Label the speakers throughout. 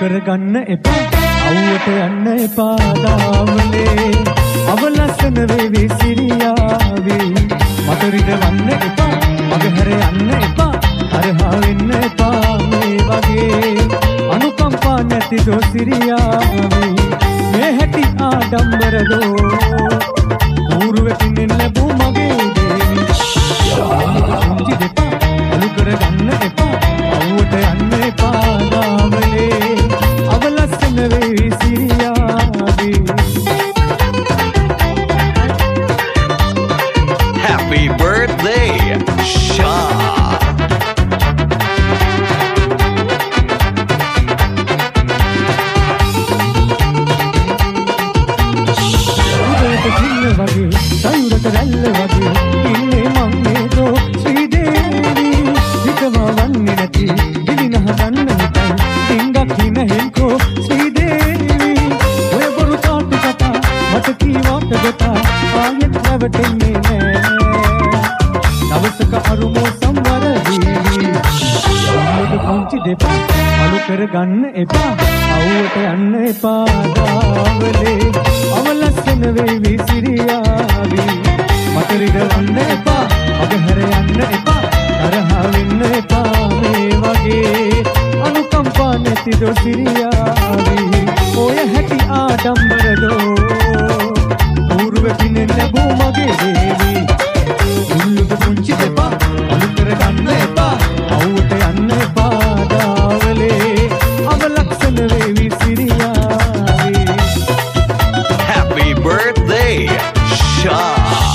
Speaker 1: කරගන්න එපා අවුවට යන්න එපා දාවලේ අවලස්සන වේවි සිරියාවේ මට රිදවන්න එපා මගහැර යන්න එපා තරහා වෙන්න එපා මේ වගේ අනුකම්පා නැති දෝ සිරියාවේ මේ හැටි ආඩම්බර දෝ ඌරුවෙකින් ලැබූ මගේ දේවි පුංචි දෙපා අලු කරගන්න එපා අවුවට යන්න එපා දාවලේ අවලස්සන වේවි සිරියාවේ
Speaker 2: Happy birthday, Shah!
Speaker 1: සයුරට රැල්ල වගේ ඉන්නේ මම නේදෝ ශ්‍රී දේවි හිතවා වන්නේ නැති දිලිනහ ගන්න හිතයි ඩිංගක් හිනහෙන්කෝ ශ්‍රී දේවි ඔය බොරු තාට්ටු කතා මට කීවාට ගොතා ආයෙත් රැවටෙන්නේ නෑ දවසක අරුමෝ සම්වර දීවි මොකද පුංචි දෙපා අලු කරගන්න එපා අවුවට යන්න එපා දාවලේ අවලස්සන වේවි සිරියාවේ මට රිදවන්න එපා අගහැර යන්න එපා තරහා වෙන්න එපා මේ වගේ අනුකම්පා නැති දෝ සිරියාවේ ඔය හැටි ආඩම්බර දෝ ඌරුවෙකින් ලැබූ මගේ දේවි මුල්ලුක පුංචි දෙපා අලු කරගන්න එපා අවුවට යන්න එපා දාවලේ අවලස්සන වේවි සිරියාවේ
Speaker 2: Happy birthday, Shah!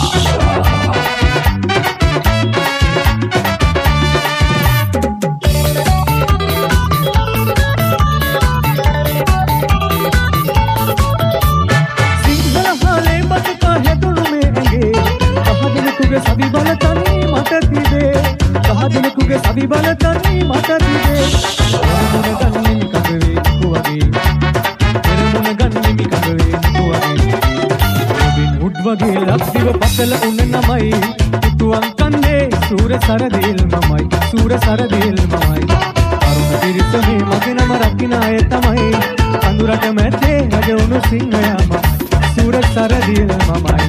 Speaker 1: සවි බලතනි මට තිබේ කහදිනකුගේ සවි බලතනි මට තිබේ මොන ගන්නේ මිකවේ කුවගේ පෙරමුණ ගන්නේ මිකවේ කුවගේ රොබින් හුඩ් වගේ ලක්දිව පතල උන නමයි පුතුන් කන්නේ සූර සරදෙල් මමයි සූර සරදෙල් මමයි අරුණ පිරිස මේ මගේ නම රකින්න අය තමයි අඳුරට මැදේ රජ උණු සිංහයාම සූර සරදෙල් මමයි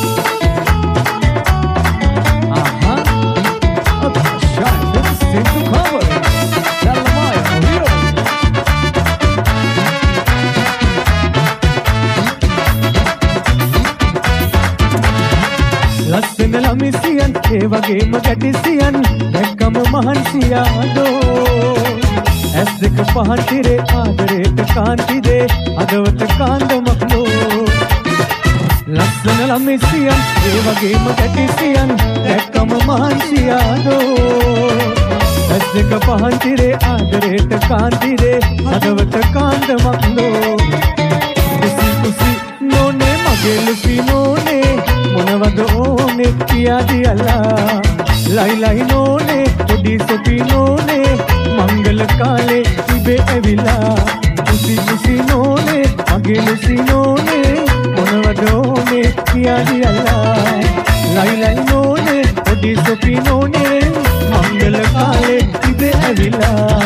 Speaker 1: ලස්සන ළමිසියන් ඒ වගේම ගැටිසියන් දැක්කම මහන්සියාදෝ ඇස් දෙක පහන් තිරේ ආදරේට කාන්ති දේ අදවත කාන්දමක් නෝ ලස්සන ළමිසියන් ඒ වගේම ගැටිසියන් දැක්කම මහන්සියාදෝ ඇස් දෙක පහන් තිරේ ආදරේට කාන්ති දේ අදවත කාන්දමක් නෝ කුසි කුසි නෝනේ මගේ ලුසි නෝනේ මොනවද ඕනේ කියාදී අල්ලා ලයි ලයි නෝනේ පොඩි සොපි නෝනේ මංගල කාලේ ඉබේ ඇවිලා කුසි කුසි නෝනේ මගේ ලුසි නෝනේ මොනවද ඕනේ කියාදී අල්ලා ලයි ලයි නෝනේ පොඩි සොපි නෝනේ මංගල කාලේ ඉබේ ඇවිලා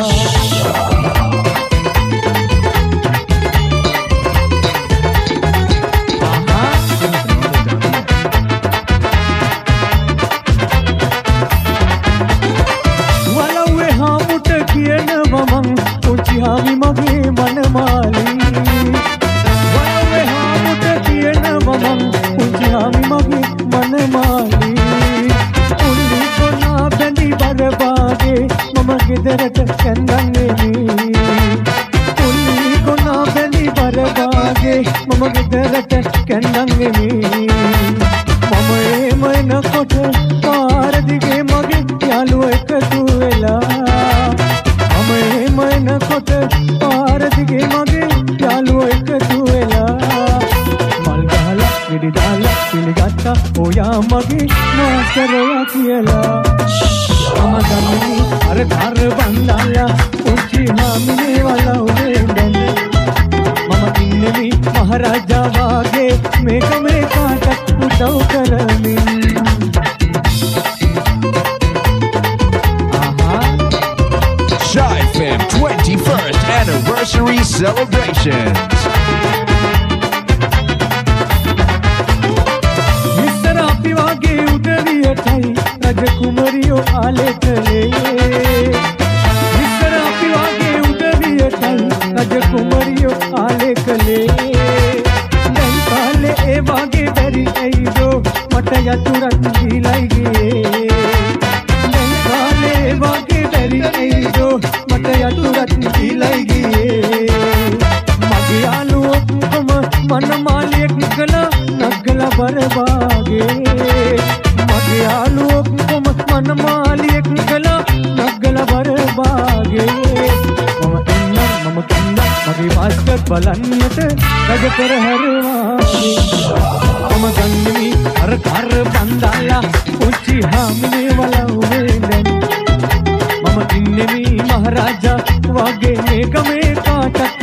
Speaker 1: හාමි මගේ මනමාලී වලවේ හාමුට කියනවා මං පුංචි හාමි මගේ මනමාලී උල්ලි කොනා බැඳි බරපාගේ මම ගෙදරට කැඳන්නේ උල්ලි කොනා බැඳි බරපාගේ මම ගෙදරට කැඳන්නේ මම එම එනකොට පාර දිගේ මගේ යාළුවෝ එකතු වෙලා මම එනකොට පාර දිගේ මගේ යාළුවෝ එකතු වෙලා මල් ගහලා වෙඩි දාලා පිළිගත්තා ඔයා මගේ මාස්ටරයා කියලා මම ගන්නේ අර ධාර බන්දාලා පුංචි මාමිනේ වලව්වේ දැන් මම ඉන්නේ මහරජා වාගේ මේක මේ කාටත් උදව් කරමින්
Speaker 2: Shy FM 21st Anniversary celebrations.
Speaker 1: Mr. Apivage udariyatai rajakumariyo alekale. Mr. Apivage udariyatai rajakumariyo alekale. Dan kale e wage beri aido mata yaturan dilai ge. Dan kale e wage beri aido mata yaturan dilai ge. Mage aluok koma manamaliyak nagala barbaage. Mage aluok koma manamaliyak nagala barbaage. Mama kenna mage vaskar balannata rajapar harwaage. Mama gangmi har kar bandala uchi hamne wala uven. Mama innemi maharaja wage megame katak